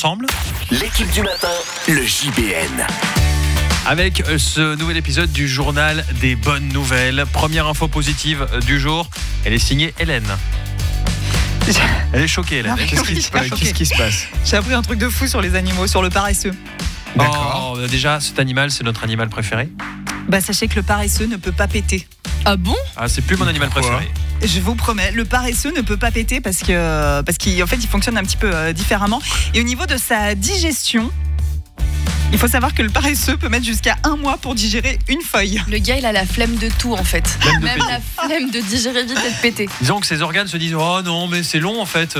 ensemble. L'équipe du matin, le JBN. Avec ce nouvel épisode du journal des bonnes nouvelles. Première info positive du jour, elle est signée Hélène. Elle est choquée, Hélène. Qu'est-ce qui se passe? J'ai appris un truc de fou sur les animaux, sur le paresseux. D'accord. Déjà, cet animal, c'est notre animal préféré. Sachez que le paresseux ne peut pas péter. Ah bon? Ah, c'est plus mon animal Pourquoi préféré. Je vous promets, le paresseux ne peut pas péter parce qu'en fait, il fonctionne un petit peu différemment. Et au niveau de sa digestion, il faut savoir que le paresseux peut mettre jusqu'à 1 mois pour digérer une feuille. Le gars, il a la flemme de tout en fait. Flemme de Même péter. la flemme de digérer vite et de péter. Disons que ses organes se disent oh non, mais c'est long en fait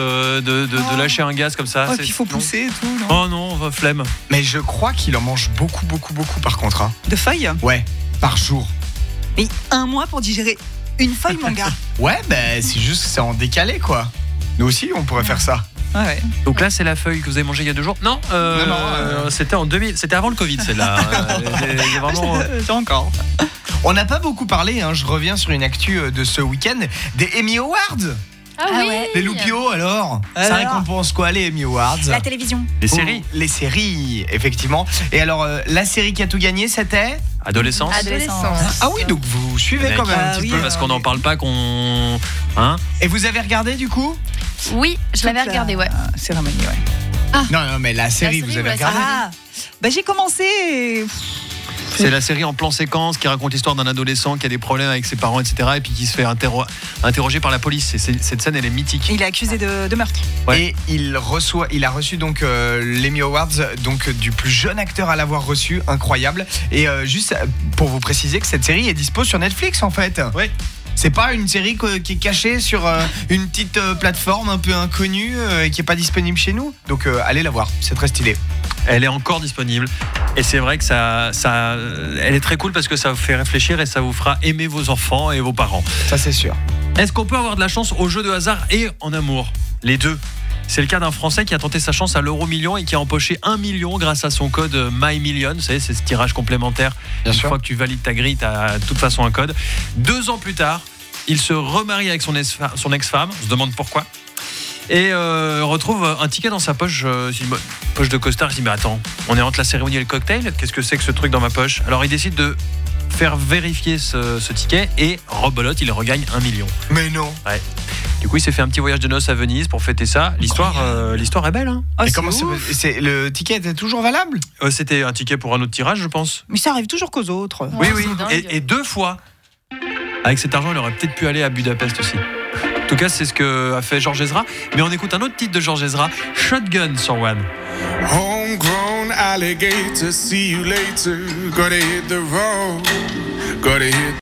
de lâcher un gaz comme ça. Et C'est puis il faut long. pousser et tout, non? Oh non, flemme. Mais je crois qu'il en mange beaucoup par contre. Hein. De feuilles? Ouais, par jour. Et 1 mois pour digérer une feuille, mon gars. Ouais, c'est juste que c'est en décalé quoi. Nous aussi, on pourrait faire ça. Ouais. Donc là, c'est la feuille que vous avez mangée il y a 2 jours? Non, c'était en 2000. C'était avant le Covid, celle-là. C'est vraiment. J'ai encore. On n'a pas beaucoup parlé, hein. Je reviens sur une actu de ce week-end, des Emmy Awards. Ah oui. Les Loupio alors. Ça Alors récompense quoi les Emmy Awards? La télévision. Les séries. Les séries, effectivement. Et alors, la série qui a tout gagné, c'était? Adolescence. Adolescence. Ah oui, donc vous suivez Mec, quand même un ah petit oui, peu. Parce qu'on n'en parle pas, qu'on. Hein? Et vous avez regardé du coup? Oui, je l'avais regardé, ouais. Cérémonie, ouais. Non, mais la série, vous avez ouais, regardé? J'ai commencé. et- C'est la série en plan séquence qui raconte l'histoire d'un adolescent qui a des problèmes avec ses parents, etc. Et puis qui se fait interroger par la police. Et cette scène, elle est mythique. Il est accusé de meurtre. Ouais. Et il a reçu donc l'Emmy Awards donc du plus jeune acteur à l'avoir reçu, incroyable. Et juste pour vous préciser que cette série est dispo sur Netflix en fait. Ouais. C'est pas une série qui est cachée sur une petite plateforme un peu inconnue et qui est pas disponible chez nous. Donc allez la voir, c'est très stylé. Elle est encore disponible. Et c'est vrai que elle est très cool parce que ça vous fait réfléchir et ça vous fera aimer vos enfants et vos parents. Ça c'est sûr. Est-ce qu'on peut avoir de la chance au jeu de hasard et en amour? Les deux. C'est le cas d'un Français qui a tenté sa chance à l'euro-million et qui a empoché 1 million grâce à son code MyMillion. Vous savez, c'est ce tirage complémentaire. Bien Une sûr. fois que tu valides ta grille, tu as de toute façon un code. 2 ans plus tard, il se remarie avec son ex-femme. On se demande pourquoi. Et retrouve un ticket dans sa poche, une poche de costard. Je dis mais attends, on est entre la cérémonie et le cocktail. Qu'est-ce que c'est que ce truc dans ma poche? Alors il décide de faire vérifier ce ticket et rebolote, il regagne 1 million. Mais non. Ouais. Du coup, il s'est fait un petit voyage de noces à Venise pour fêter ça. L'histoire est belle. Hein. Oh, Et c'est comment ouf. le ticket était toujours valable? C'était un ticket pour un autre tirage, je pense. Mais ça arrive toujours qu'aux autres. Ouais, oui. c'est dingue. Et 2 fois. Avec cet argent, il aurait peut-être pu aller à Budapest aussi. En tout cas, c'est ce que a fait Georges Ezra. Mais on écoute un autre titre de Georges Ezra, Shotgun sur One. Homegrown alligator, see you later. Gotta hit the road, gotta hit